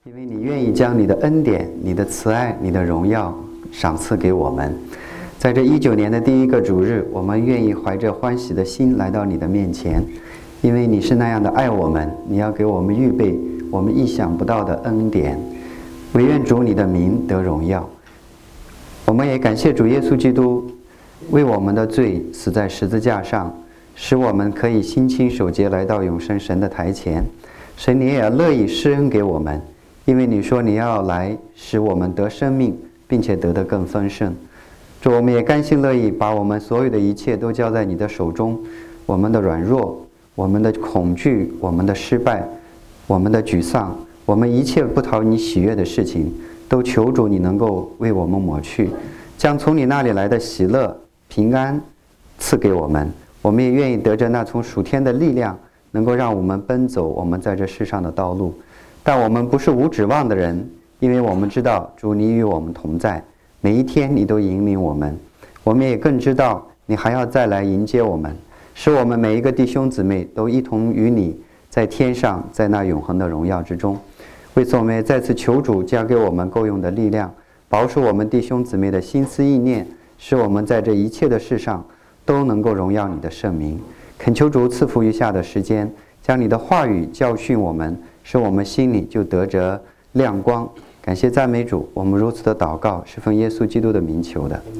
因为你愿意将你的恩典、你的慈爱、你的荣耀赏赐给我们。在这19年的第一个主日，我们愿意怀着欢喜的心来到你的面前，因为你是那样的爱我们，你要给我们预备我们意想不到的恩典。惟愿主你的名得荣耀。我们也感谢主耶稣基督为我们的罪死在十字架上，使我们可以心清守洁来到永生神的台前。神，你也要乐意施恩给我们，因为你说你要来使我们得生命，并且得更丰盛。主，我们也甘心乐意把我们所有的一切都交在你的手中，我们的软弱，我们的恐惧，我们的失败，我们的沮丧，我们一切不讨你喜悦的事情，都求主你能够为我们抹去，将从你那里来的喜乐、平安赐给我们。我们也愿意得着那从属天的力量，能够让我们奔走我们在这世上的道路。但我们不是无指望的人，因为我们知道主你与我们同在，每一天你都引领我们。我们也更知道你还要再来迎接我们，使我们每一个弟兄姊妹都一同与你在天上，在那永恒的荣耀之中。为此我们也再次求主加给我们够用的力量，保守我们弟兄姊妹的心思意念，使我们在这一切的事上都能够荣耀你的圣名。恳求主赐福余下的时间，将你的话语教训我们，使我们心里就得着亮光。感谢赞美主，我们如此的祷告是奉耶稣基督的名求的。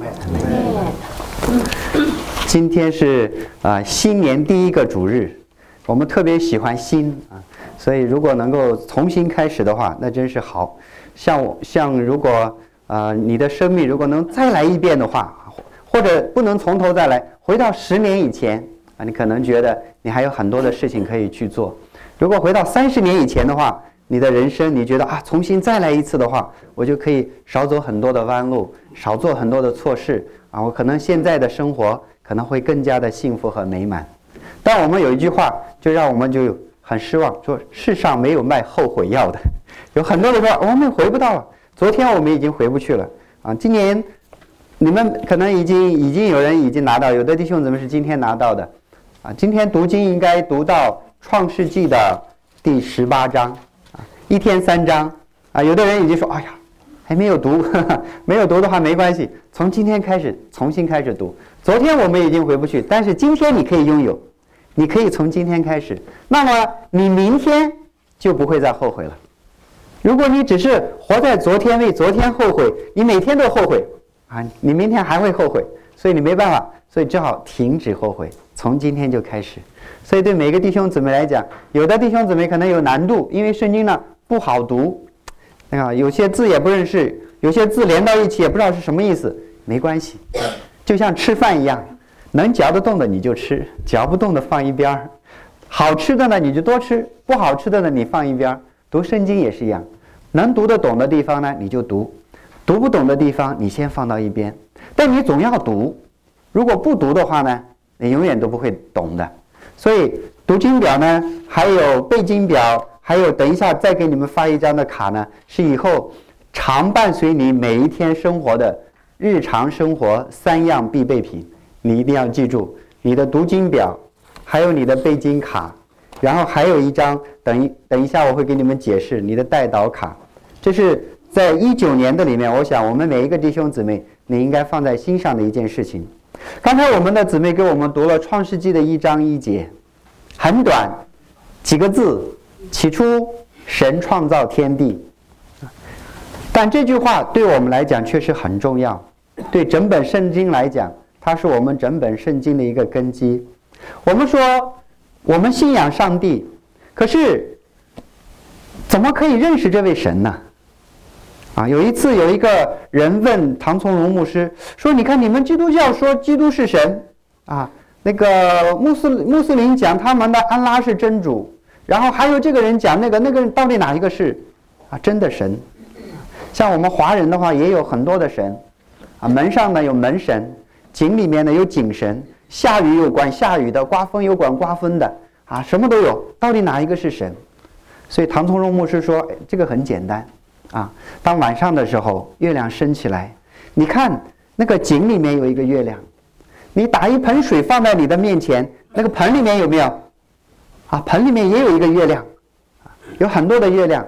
今天是新年第一个主日，我们特别喜欢新所以如果能够重新开始的话，那真是好。像如果你的生命如果能再来一遍的话，或者不能从头再来，回到10年以前你可能觉得你还有很多的事情可以去做。如果回到30年以前的话，你的人生你觉得重新再来一次的话，我就可以少走很多的弯路，少做很多的错事我可能现在的生活可能会更加的幸福和美满。但我们有一句话就让我们就很失望，说世上没有卖后悔药的。有很多人说我们回不到了，昨天我们已经回不去了今年你们可能已经有人已经拿到，有的弟兄姊妹是今天拿到的今天读经应该读到创世纪的第18章一天3章有的人已经说哎呀还没有读没有读的话没关系，从今天开始重新开始读。昨天我们已经回不去，但是今天你可以拥有，你可以从今天开始，那么你明天就不会再后悔了。如果你只是活在昨天，为昨天后悔，你每天都后悔你明天还会后悔，所以你没办法，所以只好停止后悔，从今天就开始。所以对每个弟兄姊妹来讲，有的弟兄姊妹可能有难度，因为圣经呢不好读有些字也不认识，有些字连到一起也不知道是什么意思。没关系，就像吃饭一样，能嚼得动的你就吃，嚼不动的放一边，好吃的呢你就多吃，不好吃的呢你放一边。读圣经也是一样，能读得懂的地方呢你就读，读不懂的地方你先放到一边，但你总要读。如果不读的话呢，你永远都不会懂的。所以读经表呢，还有背经表，还有等一下再给你们发一张的卡呢，是以后常伴随你每一天生活的日常生活3样必备品。你一定要记住，你的读经表，还有你的背经卡，然后还有一张等一下我会给你们解释你的代祷卡。这是在19年的里面，我想我们每一个弟兄姊妹你应该放在心上的一件事情。刚才我们的姊妹给我们读了创世纪的1章1节，很短几个字，起初神创造天地。但这句话对我们来讲确实很重要，对整本圣经来讲，它是我们整本圣经的一个根基。我们说我们信仰上帝，可是怎么可以认识这位神呢？有一次有一个人问唐从容牧师说，你看你们基督教说基督是神那个穆斯林讲他们的安拉是真主，然后还有这个人讲那个人到底哪一个是真的神？像我们华人的话也有很多的神门上呢有门神，井里面呢有井神，下雨有管下雨的，刮风有管刮风的什么都有，到底哪一个是神？所以唐从容牧师说这个很简单当晚上的时候月亮升起来，你看那个井里面有一个月亮，你打一盆水放在你的面前，那个盆里面有没有盆里面也有一个月亮有很多的月亮，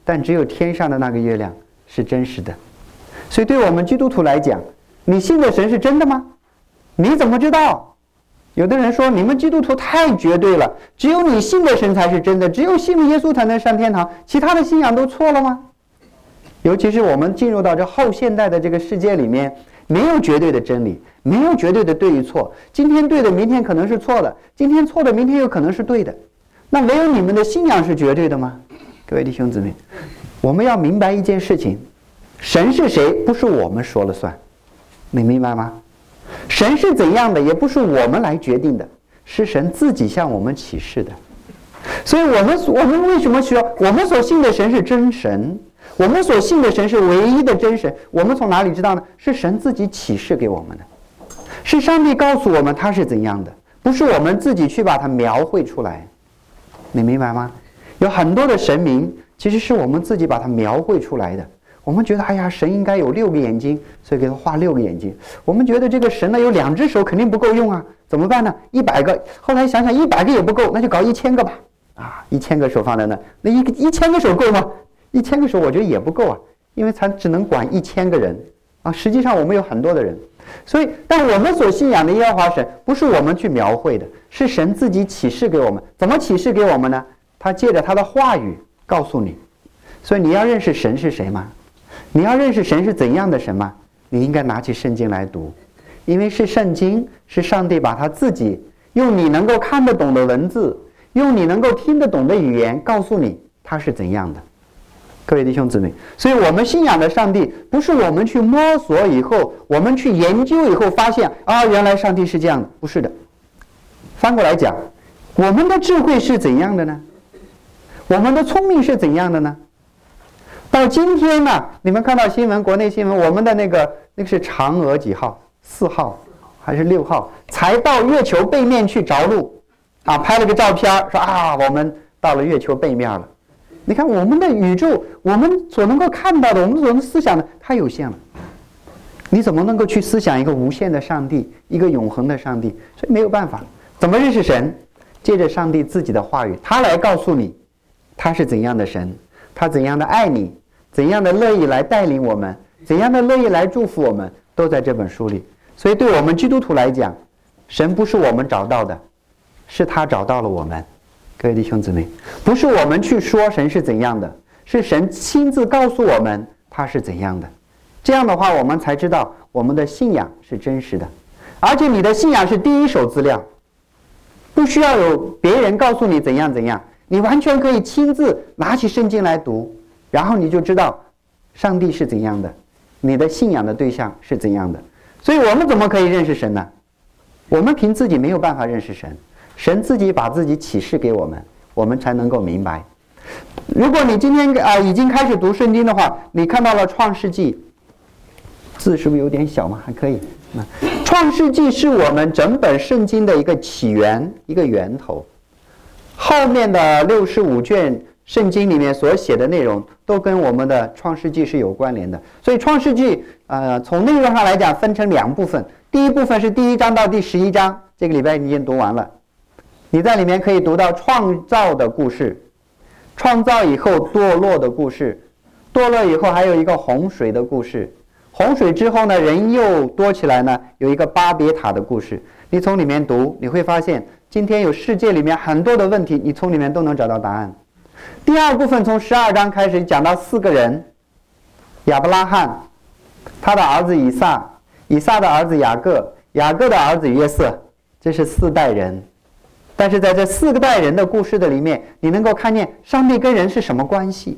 但只有天上的那个月亮是真实的。所以对我们基督徒来讲，你信的神是真的吗？你怎么知道？有的人说你们基督徒太绝对了，只有你信的神才是真的，只有信了耶稣才能上天堂，其他的信仰都错了吗？尤其是我们进入到这后现代的这个世界里面，没有绝对的真理，没有绝对的对与错，今天对的明天可能是错的，今天错的明天有可能是对的。那唯有你们的信仰是绝对的吗？各位弟兄姊妹，我们要明白一件事情，神是谁不是我们说了算，你明白吗？神是怎样的也不是我们来决定的，是神自己向我们启示的。所以我们为什么需要？我们所信的神是真神，我们所信的神是唯一的真神。我们从哪里知道呢？是神自己启示给我们的，是上帝告诉我们他是怎样的，不是我们自己去把它描绘出来。你明白吗？有很多的神明其实是我们自己把它描绘出来的。我们觉得哎呀，神应该有6个眼睛，所以给他画6个眼睛。我们觉得这个神呢有2只手肯定不够用啊，怎么办呢？100个，后来想想100个也不够，那就搞1000个吧。1000个手放在那，那1000个手够吗？1000个手我觉得也不够啊，因为他只能管1000个人啊。实际上我们有很多的人，所以但我们所信仰的耶和华神不是我们去描绘的，是神自己启示给我们。怎么启示给我们呢？他借着他的话语告诉你。所以你要认识神是谁吗？你要认识神是怎样的神吗？你应该拿起圣经来读，因为是圣经，是上帝把他自己用你能够看得懂的文字，用你能够听得懂的语言告诉你他是怎样的。各位弟兄姊妹，所以我们信仰的上帝不是我们去摸索以后，我们去研究以后发现原来上帝是这样的，不是的。翻过来讲，我们的智慧是怎样的呢？我们的聪明是怎样的呢？到今天呢，你们看到新闻，国内新闻，我们的那个是嫦娥几号？4号还是6号？才到月球背面去着陆，拍了个照片，说我们到了月球背面了。你看我们的宇宙，我们所能够看到的，我们所能思想的太有限了。你怎么能够去思想一个无限的上帝，一个永恒的上帝？所以没有办法。怎么认识神？借着上帝自己的话语，他来告诉你他是怎样的神，他怎样的爱你，怎样的乐意来带领我们，怎样的乐意来祝福我们，都在这本书里。所以对我们基督徒来讲，神不是我们找到的，是他找到了我们。各位弟兄姊妹，不是我们去说神是怎样的，是神亲自告诉我们他是怎样的。这样的话，我们才知道我们的信仰是真实的，而且你的信仰是第一手资料，不需要有别人告诉你怎样怎样，你完全可以亲自拿起圣经来读，然后你就知道上帝是怎样的，你的信仰的对象是怎样的。所以我们怎么可以认识神呢？我们凭自己没有办法认识神，神自己把自己启示给我们，我们才能够明白。如果你今天已经开始读圣经的话，你看到了创世纪，字是不是有点小吗？还可以。创世纪是我们整本圣经的一个起源，一个源头。后面的65卷圣经里面所写的内容都跟我们的创世纪是有关联的。所以创世纪从内容上来讲分成2部分，第一部分是第1章到第11章，这个礼拜你已经读完了。你在里面可以读到创造的故事，创造以后堕落的故事，堕落以后还有一个洪水的故事，洪水之后呢，人又多起来呢，有一个巴别塔的故事。你从里面读，你会发现今天有世界里面很多的问题，你从里面都能找到答案。第2部分从12章开始讲到4个人，亚伯拉罕，他的儿子以撒，以撒的儿子雅各，雅各的儿子约瑟，这是4代人。但是在这4个代人的故事的里面，你能够看见上帝跟人是什么关系，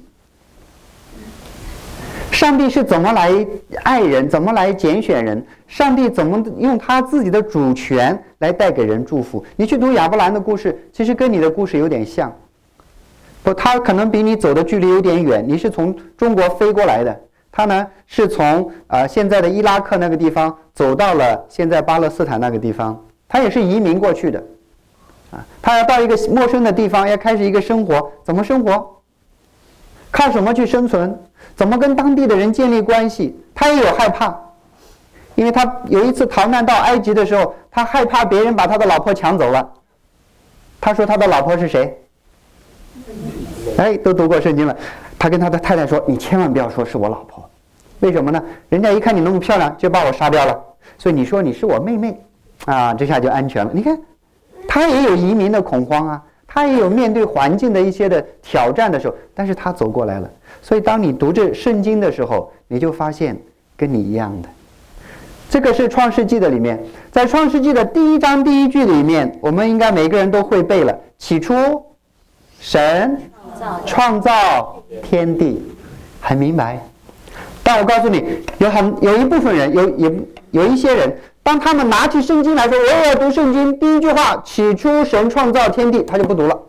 上帝是怎么来爱人，怎么来拣选人，上帝怎么用他自己的主权来带给人祝福。你去读亚伯兰的故事，其实跟你的故事有点像，他可能比你走的距离有点远，你是从中国飞过来的，他呢是从现在的伊拉克那个地方走到了现在巴勒斯坦那个地方，他也是移民过去的。他要到一个陌生的地方，要开始一个生活，怎么生活？靠什么去生存？怎么跟当地的人建立关系？他也有害怕，因为他有一次逃难到埃及的时候，他害怕别人把他的老婆抢走了。他说他的老婆是谁？都读过圣经了。 他跟他的太太说：“你千万不要说是我老婆，为什么呢？人家一看你那么漂亮，就把我杀掉了。所以你说你是我妹妹，啊，这下就安全了。你看，他也有移民的恐慌啊，他也有面对环境的一些的挑战的时候，但是他走过来了。所以当你读这圣经的时候，你就发现跟你一样的。这个是创世纪的里面，在创世纪的第1章第1句里面，我们应该每个人都会背了。起初，神创造天地，很明白。但我告诉你，有一部分人，有一些人，当他们拿起圣经来说，我也要读圣经，第一句话，起初神创造天地，他就不读了。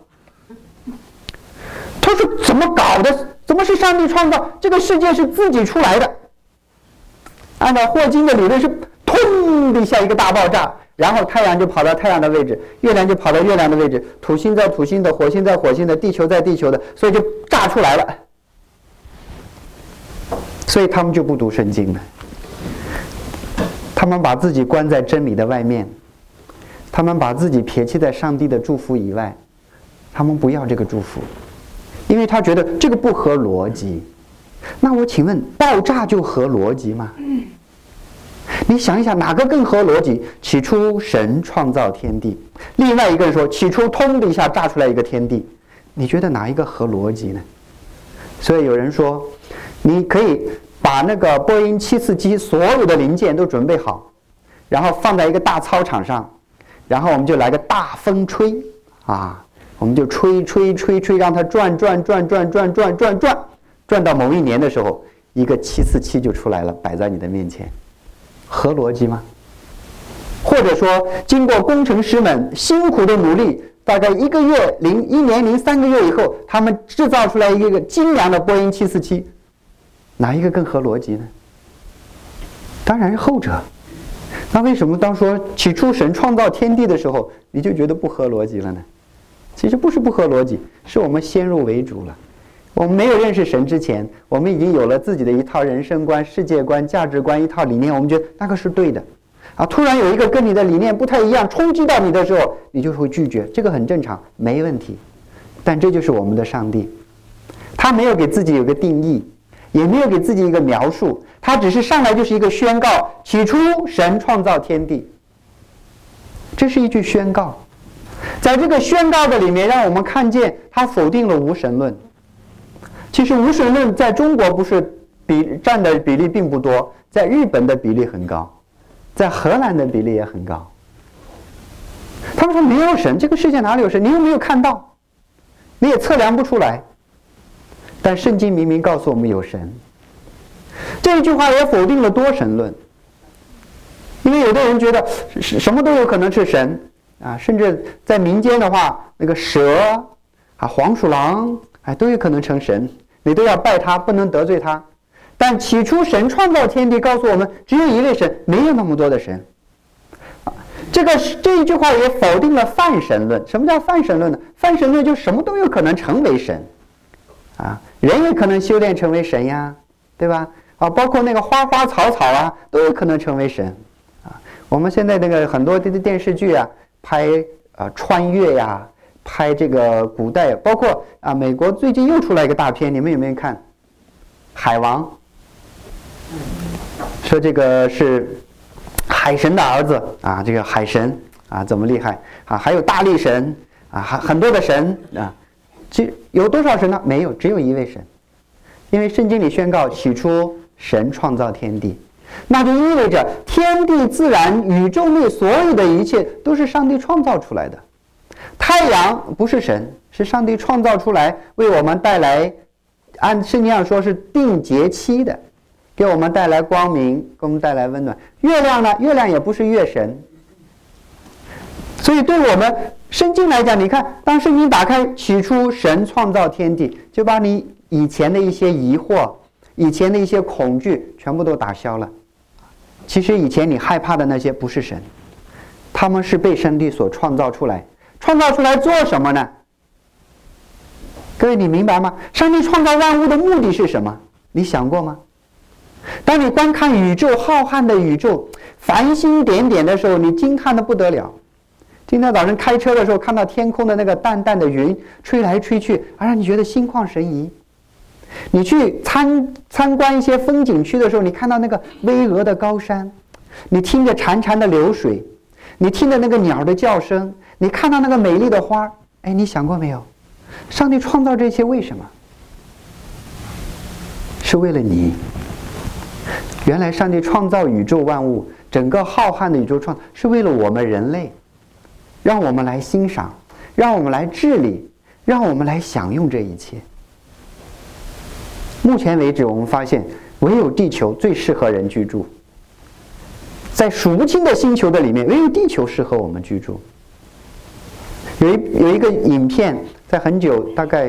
他说怎么搞的？怎么是上帝创造？这个世界是自己出来的。按照霍金的理论是，通的一下一个大爆炸，然后太阳就跑到太阳的位置，月亮就跑到月亮的位置，土星在土星的，火星在火星的，地球在地球的，所以就炸出来了。所以他们就不读圣经了，他们把自己关在真理的外面，他们把自己撇弃在上帝的祝福以外，他们不要这个祝福，因为他觉得这个不合逻辑。那我请问，爆炸就合逻辑吗？你想一想，哪个更合逻辑？起初神创造天地，另外一个人说起初通的一下炸出来一个天地，你觉得哪一个合逻辑呢？所以有人说，你可以把那个波音747所有的零件都准备好，然后放在一个大操场上，然后我们就来个大风吹啊，我们就吹，让它转到某一年的时候，一个747就出来了，摆在你的面前，合逻辑吗？或者说，经过工程师们辛苦的努力，大概1年零3个月以后，他们制造出来一个精良的波音747，哪一个更合逻辑呢？当然是后者。那为什么当说起初神创造天地的时候，你就觉得不合逻辑了呢？其实不是不合逻辑，是我们先入为主了。我们没有认识神之前，我们已经有了自己的一套人生观、世界观、价值观、一套理念，我们觉得那个是对的。啊，突然有一个跟你的理念不太一样，冲击到你的时候，你就会拒绝，这个很正常，没问题。但这就是我们的上帝，他没有给自己有个定义，也没有给自己一个描述，他只是上来就是一个宣告：起初神创造天地。这是一句宣告，在这个宣告的里面，让我们看见他否定了无神论。其实无神论在中国不是占的比例并不多，在日本的比例很高，在荷兰的比例也很高。他们说没有神，这个世界哪里有神？你又没有看到，你也测量不出来。但圣经明明告诉我们有神。这一句话也否定了多神论，因为有的人觉得什么都有可能是神啊，甚至在民间的话，那个蛇啊、黄鼠狼都有可能成神。你都要拜他，不能得罪他。但起初神创造天地，告诉我们只有一位神，没有那么多的神。这一句话也否定了泛神论。什么叫泛神论呢？泛神论就什么都有可能成为神，啊，人也可能修炼成为神呀，对吧？啊，包括那个花花草草啊，都有可能成为神。啊，我们现在那个很多的电视剧啊，拍穿越呀。拍这个古代，包括啊，美国最近又出来一个大片，你们有没有看？海王，说这个是海神的儿子啊，这个海神啊怎么厉害啊？还有大力神啊，很多的神啊，有多少神呢？没有，只有一位神。因为圣经里宣告，起初神创造天地，那就意味着天地自然宇宙内所有的一切都是上帝创造出来的。太阳不是神，是上帝创造出来，为我们带来，按圣经上说是定节期的，给我们带来光明，给我们带来温暖。月亮呢？月亮也不是月神。所以对我们圣经来讲，你看，当圣经打开，起初神创造天地，就把你以前的一些疑惑、以前的一些恐惧全部都打消了。其实以前你害怕的那些不是神，他们是被上帝所创造出来。创造出来做什么呢？各位，你明白吗？上帝创造万物的目的是什么？你想过吗？当你观看宇宙浩瀚的宇宙，繁星点点的时候，你惊叹的不得了。今天早晨开车的时候，看到天空的那个淡淡的云吹来吹去，让你觉得心旷神怡。 你去参观一些风景区的时候，你看到那个巍峨的高山，你听着潺潺的流水，你听着那个鸟的叫声，你看到那个美丽的花，哎，你想过没有？上帝创造这些为什么？是为了你。原来上帝创造宇宙万物，整个浩瀚的宇宙创造是为了我们人类，让我们来欣赏，让我们来治理，让我们来享用这一切。目前为止，我们发现唯有地球最适合人居住，在数不清的星球的里面，唯有地球适合我们居住。有一个影片，在很久，大概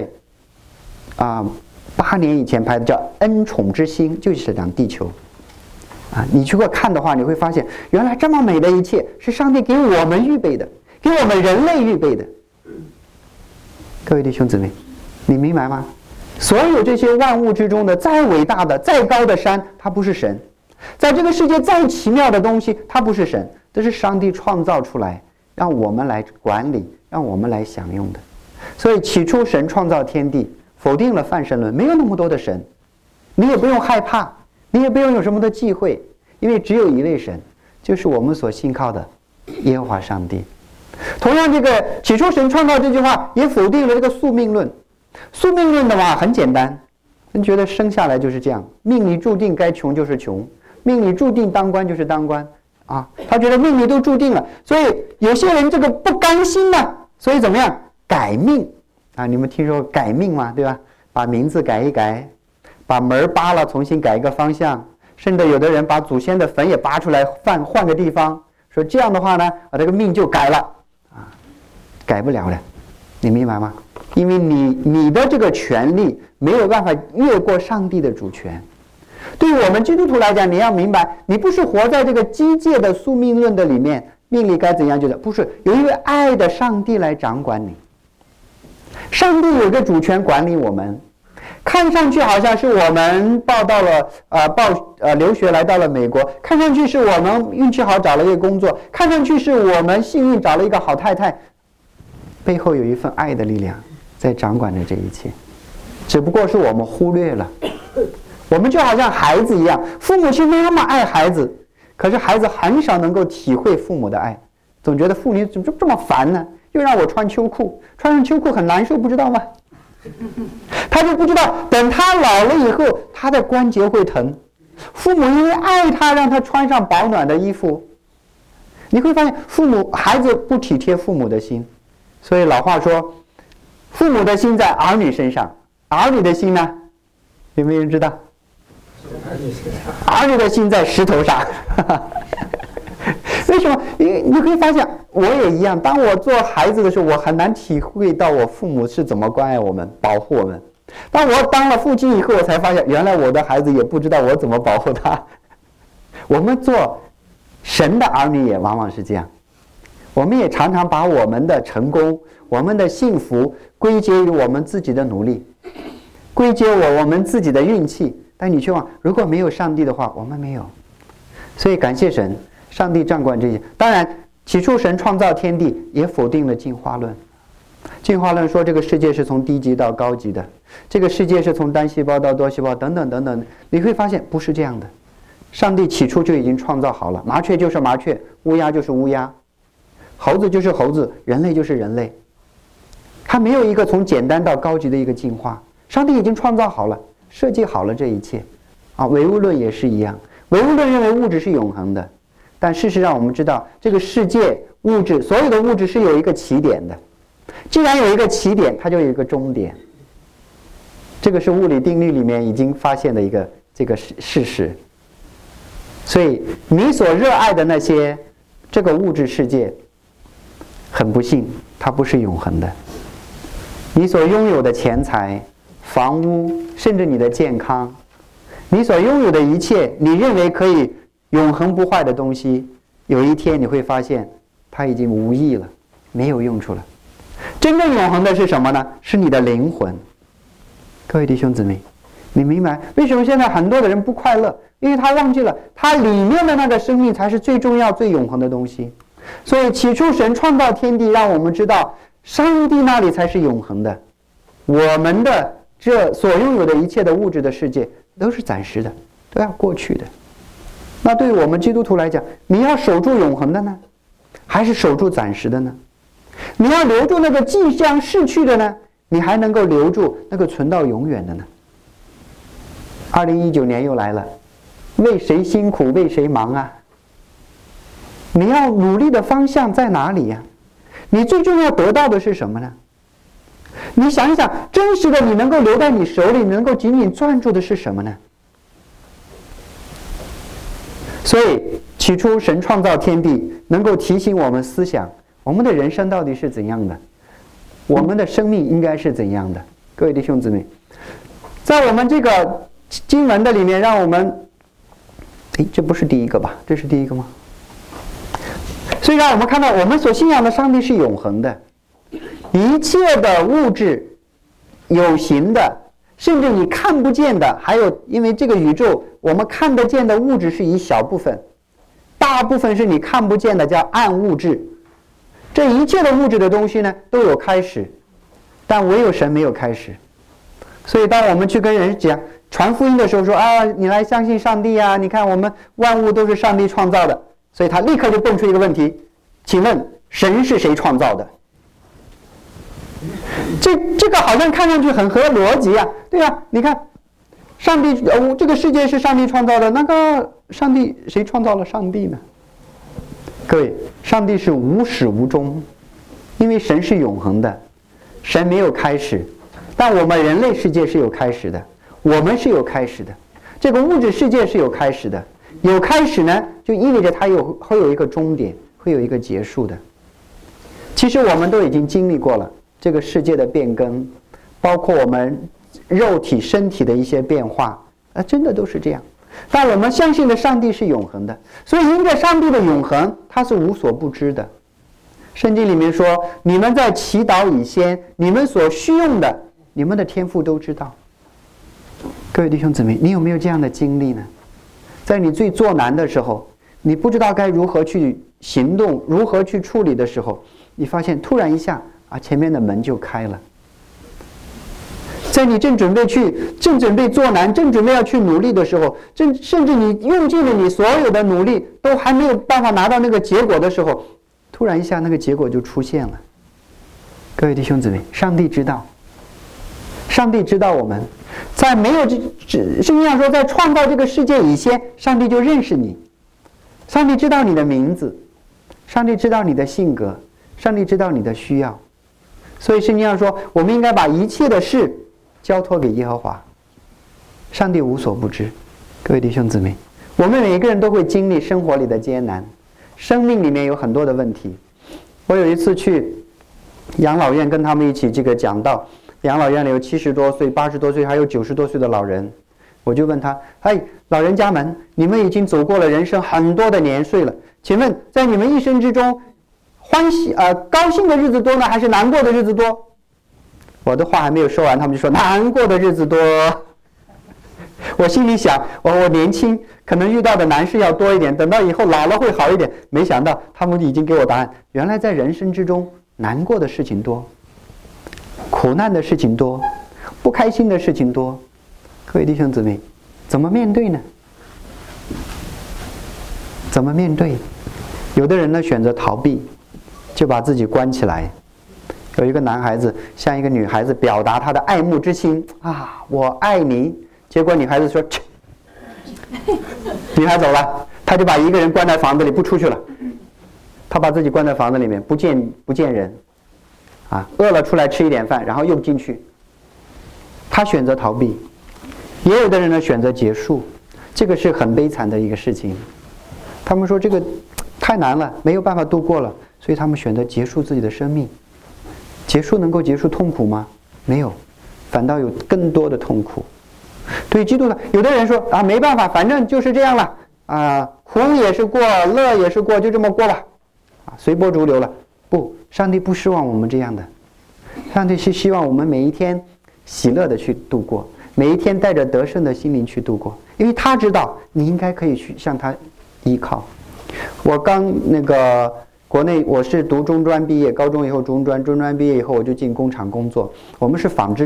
8年以前拍的，叫《恩宠之星》，就是讲地球。你如果看的话，你会发现，原来这么美的一切是上帝给我们预备的，给我们人类预备的。各位弟兄姊妹，你明白吗？所有这些万物之中的再伟大的、再高的山，它不是神；在这个世界再奇妙的东西，它不是神，这是上帝创造出来，让我们来管理，让我们来享用的。所以起初神创造天地，否定了泛神论，没有那么多的神，你也不用害怕，你也不用有什么的忌讳，因为只有一位神，就是我们所信靠的耶和华上帝。同样，这个起初神创造这句话也否定了这个宿命论。宿命论的话很简单，人觉得生下来就是这样，命里注定该穷就是穷，命里注定当官就是当官啊，他觉得命里都注定了，所以有些人这个不甘心呢，所以怎么样改命啊？你们听说改命吗？对吧？把名字改一改，把门扒了重新改一个方向，甚至有的人把祖先的坟也扒出来换个地方，说这样的话呢，这个命就改了啊，改不了的，你明白吗？因为你的这个权利没有办法越过上帝的主权。对于我们基督徒来讲，你要明白，你不是活在这个机械的宿命论的里面，命里该怎样就怎样，不是，有一位爱的上帝来掌管你。上帝有个主权管理我们，看上去好像是我们留学来到了美国，看上去是我们运气好找了一个工作，看上去是我们幸运找了一个好太太，背后有一份爱的力量在掌管着这一切，只不过是我们忽略了。我们就好像孩子一样，父母亲那么爱孩子，可是孩子很少能够体会父母的爱，总觉得父母怎么这么烦呢？又让我穿秋裤，穿上秋裤很难受，不知道吗？他就不知道，等他老了以后，他的关节会疼。父母因为爱他，让他穿上保暖的衣服。你会发现，孩子不体贴父母的心，所以老话说，父母的心在儿女身上，儿女的心呢，有没有人知道？儿女的心在石头上。为什么？因为你可以发现，我也一样。当我做孩子的时候，我很难体会到我父母是怎么关爱我们、保护我们。当我当了父亲以后，我才发现，原来我的孩子也不知道我怎么保护他。我们做神的儿女也往往是这样，我们也常常把我们的成功、我们的幸福归结于我们自己的努力，归结我们自己的运气。但你去望，如果没有上帝的话，我们没有。所以感谢神，上帝掌管这些。当然，起初神创造天地，也否定了进化论。进化论说这个世界是从低级到高级的，这个世界是从单细胞到多细胞等等等等。你会发现不是这样的。上帝起初就已经创造好了，麻雀就是麻雀，乌鸦就是乌鸦，猴子就是猴子，人类就是人类。它没有一个从简单到高级的一个进化，上帝已经创造好了，设计好了这一切。唯物论也是一样，唯物论认为物质是永恒的，但事实上我们知道，这个世界物质，所有的物质是有一个起点的。既然有一个起点，它就有一个终点。这个是物理定律里面已经发现的一个这个事实。所以你所热爱的那些这个物质世界，很不幸，它不是永恒的。你所拥有的钱财、房屋，甚至你的健康，你所拥有的一切，你认为可以永恒不坏的东西，有一天你会发现它已经无益了，没有用处了。真正永恒的是什么呢？是你的灵魂。各位弟兄姊妹，你明白为什么现在很多的人不快乐？因为他忘记了他里面的那个生命才是最重要最永恒的东西。所以起初神创造天地，让我们知道上帝那里才是永恒的，我们的这所拥有的一切的物质的世界都是暂时的，都要过去的。那对于我们基督徒来讲，你要守住永恒的呢，还是守住暂时的呢？你要留住那个即将逝去的呢，你还能够留住那个存到永远的呢？2019年又来了，为谁辛苦为谁忙啊？你要努力的方向在哪里呀？你最重要得到的是什么呢？你想一想，真实的你能够留在你手里，能够紧紧攥住的是什么呢？所以起初神创造天地，能够提醒我们思想，我们的人生到底是怎样的，我们的生命应该是怎样的。各位弟兄姊妹，在我们这个经文的里面，让我们，这不是第一个吧？这是第一个吗？所以让我们看到，我们所信仰的上帝是永恒的，一切的物质、有形的，甚至你看不见的，还有因为这个宇宙我们看得见的物质是一小部分，大部分是你看不见的，叫暗物质。这一切的物质的东西呢，都有开始，但唯有神没有开始。所以当我们去跟人讲传福音的时候，说啊，你来相信上帝啊，你看我们万物都是上帝创造的，所以他立刻就蹦出一个问题，请问神是谁创造的？这个好像看上去很合逻辑啊，对啊，你看上帝这个世界是上帝创造的，那个上帝谁创造了上帝呢？各位，上帝是无始无终，因为神是永恒的，神没有开始，但我们人类世界是有开始的，我们是有开始的，这个物质世界是有开始的，有开始呢，就意味着它会有一个终点，会有一个结束的。其实我们都已经经历过了这个世界的变更，包括我们肉体身体的一些变化，真的都是这样。但我们相信的上帝是永恒的，所以因着上帝的永恒，他是无所不知的。圣经里面说，你们在祈祷以先，你们所需用的，你们的天父都知道。各位弟兄姊妹，你有没有这样的经历呢？在你最作难的时候，你不知道该如何去行动，如何去处理的时候，你发现突然一下前面的门就开了。在你正准备作难，正准备要去努力的时候，甚至你用尽了你所有的努力，都还没有办法拿到那个结果的时候，突然一下那个结果就出现了。各位弟兄姊妹，上帝知道，上帝知道我们在没有圣经上说，在创造这个世界以前，上帝就认识你，上帝知道你的名字，上帝知道你的性格，上帝知道你的需要。所以圣经上说，我们应该把一切的事交托给耶和华，上帝无所不知。各位弟兄姊妹，我们每一个人都会经历生活里的艰难，生命里面有很多的问题。我有一次去养老院跟他们一起讲道，养老院里有70多岁、80多岁还有90多岁的老人，我就问他，老人家们，你们已经走过了人生很多的年岁了，请问在你们一生之中，高兴的日子多呢，还是难过的日子多？我的话还没有说完，他们就说难过的日子多。我心里想，我年轻可能遇到的难事要多一点，等到以后老了会好一点。没想到他们已经给我答案，原来在人生之中难过的事情多，苦难的事情多，不开心的事情多。各位弟兄姊妹，怎么面对呢？怎么面对？有的人呢选择逃避，就把自己关起来。有一个男孩子向一个女孩子表达他的爱慕之心我爱你，结果女孩子说切，女孩走了，他就把一个人关在房子里不出去了，他把自己关在房子里面不见人饿了出来吃一点饭，然后又进去。他选择逃避。也有的人呢选择结束，这个是很悲惨的一个事情。他们说这个太难了，没有办法度过了，所以他们选择结束自己的生命。结束能够结束痛苦吗？没有，反倒有更多的痛苦。对于基督徒，有的人说没办法，反正就是这样了苦也是过，乐也是过，就这么过吧随波逐流了。不，上帝不希望我们这样的，上帝是希望我们每一天喜乐的去度过，每一天带着得胜的心灵去度过，因为他知道你应该可以去向他依靠。我刚国内我是读中专毕业，高中以后中专毕业以后我就进工厂工作，我们是纺织厂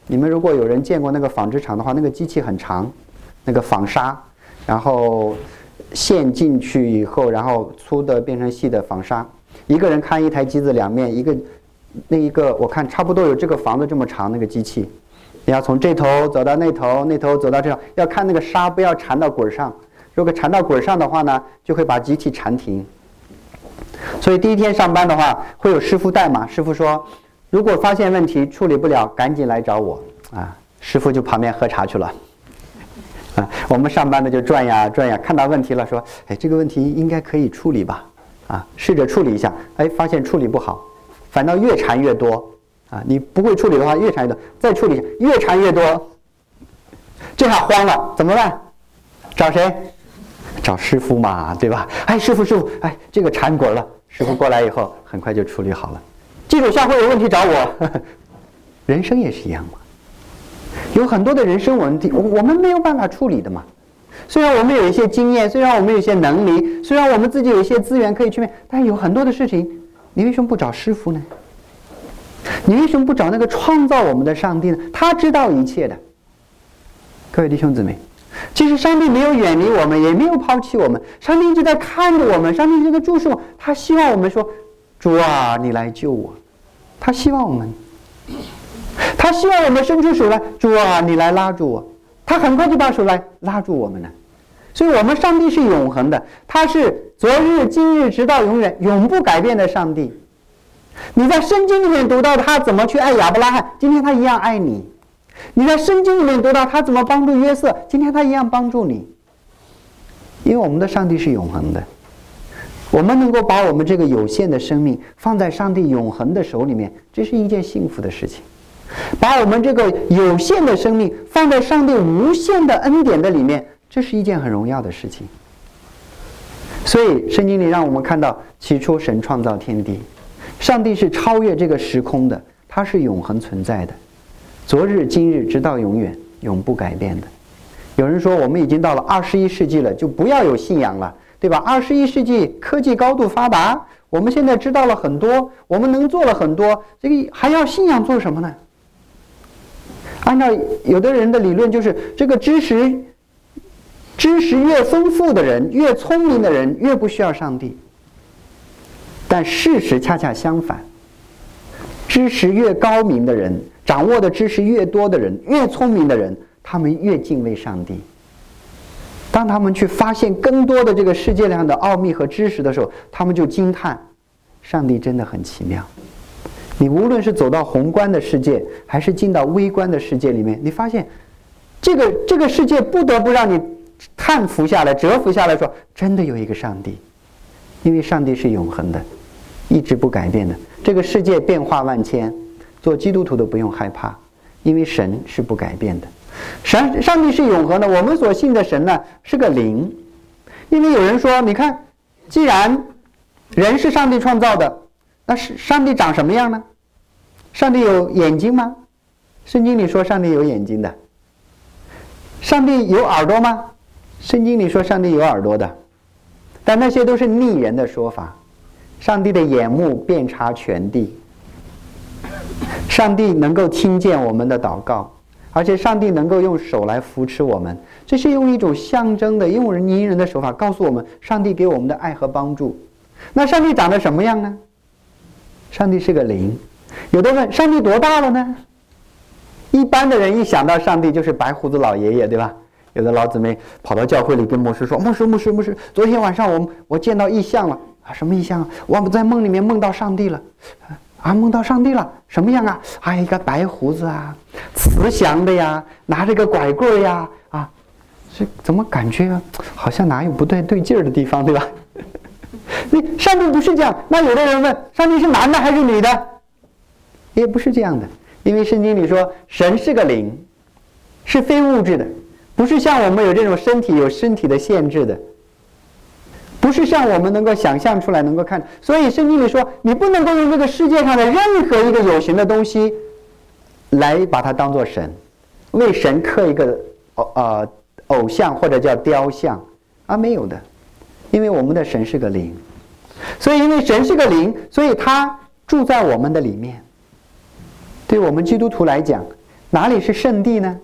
你们如果有人见过那个纺织厂的话，那个机器很长，那个纺纱，然后线进去以后，然后粗的变成细的纺纱，一个人看一台机子两面，那一个我看差不多有这个房子这么长那个机器，你要从这头走到那头，那头走到这头，要看那个纱不要缠到滚上，如果缠到滚上的话呢，就会把机器缠停。所以第一天上班的话，会有师傅带嘛，师傅说，如果发现问题处理不了，赶紧来找我啊！师傅就旁边喝茶去了。啊，我们上班的就转呀转呀，看到问题了，说，哎，这个问题应该可以处理吧？啊，试着处理一下，哎，发现处理不好，反倒越缠越多。啊，你不会处理的话，越缠越多，再处理一下，越缠越多，这下慌了，怎么办？找谁？找师傅嘛，对吧？哎，师傅，哎，这个缠滚了，师傅过来以后，很快就处理好了。记住，下回有问题找我。人生也是一样嘛，有很多的人生问题，我们没有办法处理的嘛。虽然我们有一些经验，虽然我们有一些能力，虽然我们自己有一些资源可以去面，但有很多的事情，你为什么不找师傅呢？你为什么不找那个创造我们的上帝呢？他知道一切的。各位弟兄姊妹，其实上帝没有远离我们，也没有抛弃我们，上帝一直在看着我们，上帝一直在注视我们，他希望我们说，主啊，你来救我。他希望我们，他希望我们伸出手来，主啊，你来拉住我。他很快就把手来拉住我们了。所以我们上帝是永恒的，他是昨日今日直到永远永不改变的上帝。你在圣经里面读到他怎么去爱亚伯拉罕，今天他一样爱你。你在圣经里面读到他怎么帮助约瑟，今天他一样帮助你。因为我们的上帝是永恒的，我们能够把我们这个有限的生命放在上帝永恒的手里面，这是一件幸福的事情。把我们这个有限的生命放在上帝无限的恩典的里面，这是一件很荣耀的事情。所以圣经里让我们看到，起初神创造天地，上帝是超越这个时空的，他是永恒存在的，昨日今日直到永远永不改变的。有人说我们已经到了21世纪了，就不要有信仰了，对吧？21世纪科技高度发达，我们现在知道了很多，我们能做了很多，这个还要信仰做什么呢？按照有的人的理论，就是这个知识越丰富的人，越聪明的人，越不需要上帝。但事实恰恰相反，知识越高明的人，掌握的知识越多的人，越聪明的人，他们越敬畏上帝。当他们去发现更多的这个世界上的奥秘和知识的时候，他们就惊叹，上帝真的很奇妙。你无论是走到宏观的世界，还是进到微观的世界里面，你发现这个世界不得不让你叹服下来，折服下来说，真的有一个上帝。因为上帝是永恒的，一直不改变的。这个世界变化万千，做基督徒都不用害怕，因为神是不改变的。上帝是永恒的，我们所信的神呢是个灵。因为有人说，你看，既然人是上帝创造的，那是上帝长什么样呢？上帝有眼睛吗？圣经里说上帝有眼睛的。上帝有耳朵吗？圣经里说上帝有耳朵的。但那些都是逆人的说法。上帝的眼目遍察全地，上帝能够听见我们的祷告，而且上帝能够用手来扶持我们，这是用一种象征的用拟人的手法告诉我们上帝给我们的爱和帮助。那上帝长得什么样呢？上帝是个灵。有的问，上帝多大了呢？一般的人一想到上帝就是白胡子老爷爷，对吧？有的老姊妹跑到教会里跟牧师说，牧师，昨天晚上我见到异象了。啊，什么异象啊？我在梦里面梦到上帝了。啊，梦到上帝了，什么样啊？啊，一个白胡子啊，慈祥的呀，拿着个拐棍呀，啊，这怎么感觉好像哪有不对劲儿的地方，对吧？你上帝不是这样。那有的人问，上帝是男的还是女的？也不是这样的，因为圣经里说，神是个灵，是非物质的，不是像我们有这种身体有身体的限制的。不是像我们能够想象出来能够看，所以圣经里说，你不能够用这个世界上的任何一个有形的东西来把它当作神，为神刻一个偶像或者叫雕像啊，没有的。因为我们的神是个灵，所以因为神是个灵，所以他住在我们的里面。对我们基督徒来讲， 哪里是圣地呢？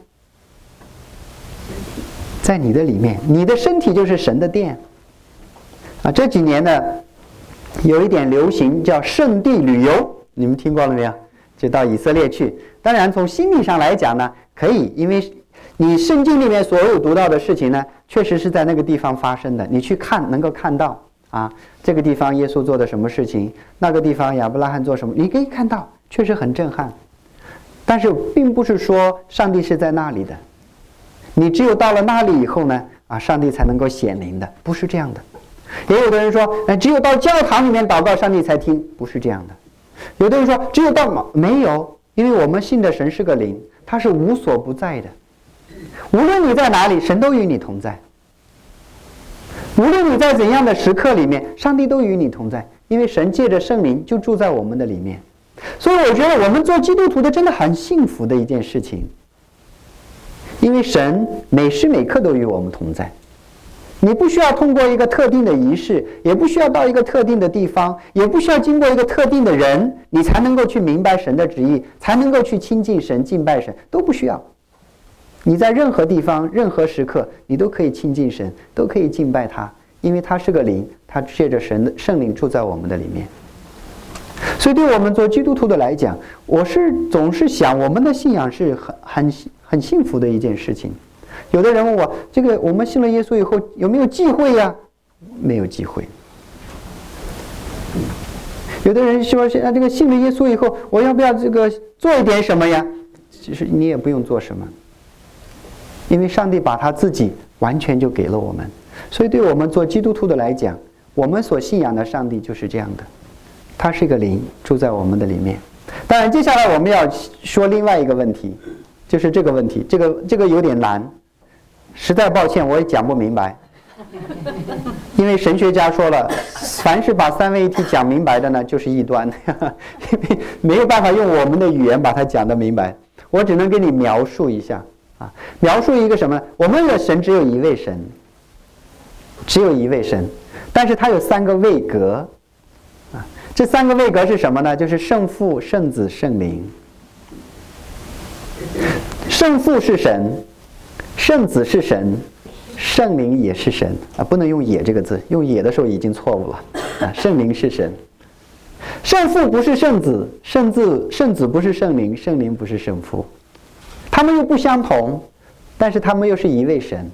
在你的里面，你的身体就是神的殿。这几年呢，有一点流行叫圣地旅游，你们听过了没有？就到以色列去。当然，从心理上来讲呢，可以，因为你圣经里面所有读到的事情呢，确实是在那个地方发生的，你去看能够看到这个地方耶稣做的什么事情，那个地方亚伯拉罕做什么，你可以看到，确实很震撼。但是并不是说上帝是在那里的，你只有到了那里以后呢，上帝才能够显灵的，不是这样的。也有的人说，只有到教堂里面祷告上帝才听，不是这样的。有的人说只有到没有，因为我们信的神是个灵，他是无所不在的，无论你在哪里，神都与你同在。无论你在怎样的时刻里面，上帝都与你同在，因为神借着圣灵就住在我们的里面。所以我觉得我们做基督徒的真的很幸福的一件事情，因为神每时每刻都与我们同在。你不需要通过一个特定的仪式，也不需要到一个特定的地方，也不需要经过一个特定的人，你才能够去明白神的旨意，才能够去亲近神、敬拜神，都不需要。你在任何地方、任何时刻，你都可以亲近神，都可以敬拜他，因为他是个灵，他借着神的圣灵住在我们的里面。所以对我们做基督徒的来讲，我总是想，我们的信仰是很幸福的一件事情。有的人问我，这个我们信了耶稣以后有没有忌讳呀？没有忌讳。有的人说，这个信了耶稣以后，我要不要这个做一点什么呀？其实你也不用做什么，因为上帝把他自己完全就给了我们。所以对我们做基督徒的来讲，我们所信仰的上帝就是这样的，他是一个灵，住在我们的里面。当然接下来我们要说另外一个问题，就是这个问题，这个有点难，实在抱歉我也讲不明白。因为神学家说了，凡是把三位一体讲明白的呢，就是异端。因为没有办法用我们的语言把它讲得明白，我只能给你描述一下描述一个什么呢？我们的神只有一位神，只有一位神，但是他有三个位格这三个位格是什么呢？就是圣父、圣子、圣灵。圣父是神，圣子是神，圣灵也是神不能用也这个字，用也的时候已经错误了圣灵是神，圣父不是圣子，圣子不是圣灵，圣灵不是圣父，他们又不相同，但是他们又是一位神，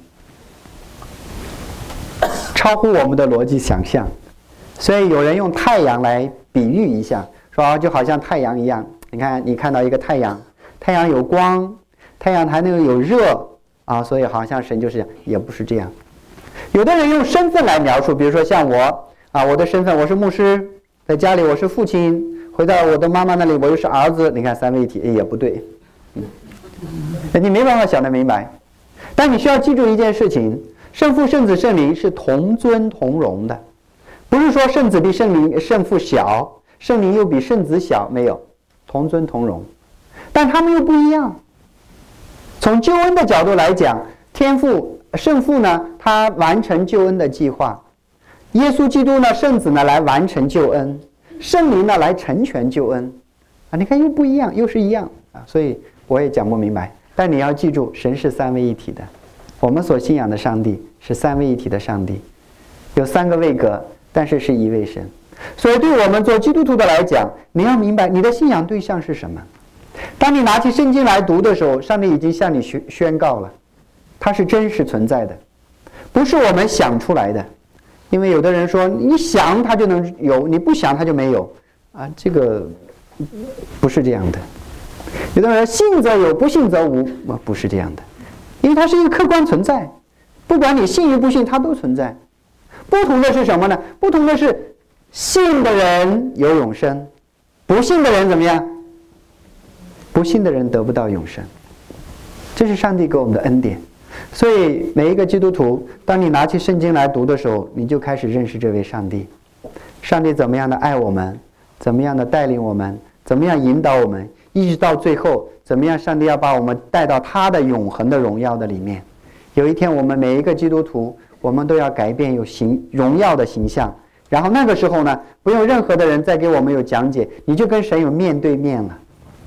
超乎我们的逻辑想象。所以有人用太阳来比喻一下，说就好像太阳一样，你看到一个太阳，太阳有光，太阳还能有热所以好像神就是这样，也不是这样。有的人用身份来描述，比如说像我我的身份，我是牧师，在家里我是父亲，回到我的妈妈那里我又是儿子，你看三位一体也不对你没办法想得明白。但你需要记住一件事情，圣父、圣子、圣灵是同尊同荣的，不是说圣子比圣父小，圣灵又比圣子小，没有，同尊同荣，但他们又不一样。从救恩的角度来讲，圣父呢，他完成救恩的计划；耶稣基督呢，圣子呢来完成救恩，圣灵呢来成全救恩你看又不一样，又是一样所以我也讲不明白。但你要记住，神是三位一体的，我们所信仰的上帝是三位一体的上帝，有三个位格，但是是一位神。所以对我们做基督徒的来讲，你要明白你的信仰对象是什么。当你拿起圣经来读的时候，上帝已经向你宣告了，它是真实存在的，不是我们想出来的。因为有的人说你想它就能有，你不想它就没有这个不是这样的。有的人说信则有，不信则无，不是这样的，因为它是一个客观存在，不管你信与不信，它都存在。不同的是什么呢？不同的是信的人有永生，不信的人怎么样？不信的人得不到永生，这是上帝给我们的恩典。所以每一个基督徒，当你拿起圣经来读的时候，你就开始认识这位上帝。上帝怎么样的爱我们，怎么样的带领我们，怎么样引导我们，一直到最后怎么样上帝要把我们带到他的永恒的荣耀的里面。有一天我们每一个基督徒，我们都要改变有荣耀的形象，然后那个时候呢，不用任何的人再给我们有讲解，你就跟神有面对面了。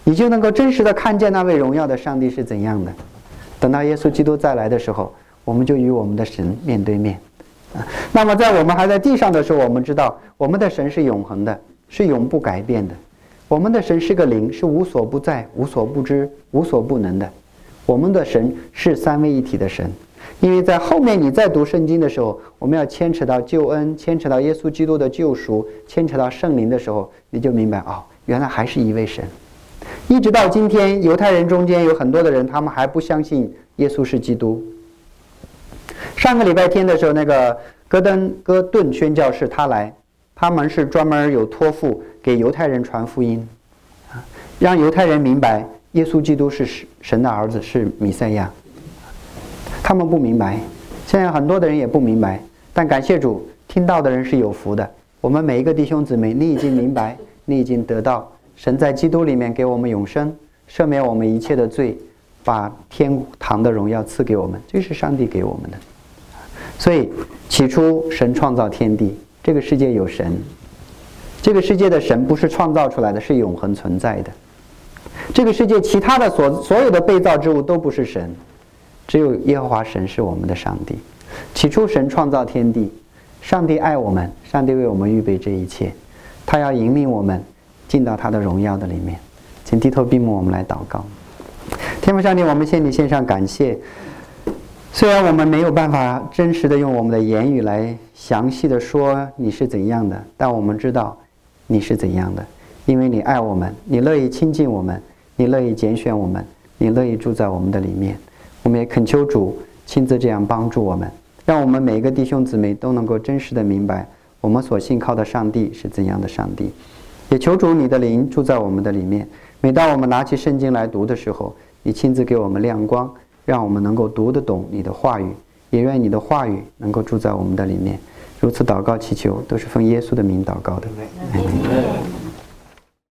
你就能够真实的看见那位荣耀的上帝是怎样的。等到耶稣基督再来的时候，我们就与我们的神面对面。那么在我们还在地上的时候，我们知道我们的神是永恒的，是永不改变的。我们的神是个灵，是无所不在、无所不知、无所不能的。我们的神是三位一体的神。因为在后面你在读圣经的时候，我们要牵扯到救恩，牵扯到耶稣基督的救赎，牵扯到圣灵的时候，你就明白原来还是一位神。一直到今天，犹太人中间有很多的人，他们还不相信耶稣是基督。上个礼拜天的时候，那个戈顿宣教士他来，他们是专门有托付给犹太人传福音，让犹太人明白耶稣基督是神的儿子，是弥赛亚。他们不明白，现在很多的人也不明白，但感谢主，听到的人是有福的。我们每一个弟兄姊妹，你已经明白，你已经得到神在基督里面给我们永生，赦免我们一切的罪，把天堂的荣耀赐给我们，这是上帝给我们的。所以起初神创造天地，这个世界有神，这个世界的神不是创造出来的，是永恒存在的。这个世界其他的所有的被造之物都不是神，只有耶和华神是我们的上帝。起初神创造天地，上帝爱我们，上帝为我们预备这一切，他要引领我们进到他的荣耀的里面。请低头闭目，我们来祷告。天父上帝，我们向你献上感谢。虽然我们没有办法真实的用我们的言语来详细的说你是怎样的，但我们知道你是怎样的，因为你爱我们，你乐意亲近我们，你乐意拣选我们，你乐意住在我们的里面。我们也恳求主亲自这样帮助我们，让我们每一个弟兄姊妹都能够真实的明白我们所信靠的上帝是怎样的上帝。也求主你的灵住在我们的里面，每当我们拿起圣经来读的时候，你亲自给我们亮光，让我们能够读得懂你的话语，也愿你的话语能够住在我们的里面。如此祷告祈求，都是奉耶稣的名祷告的。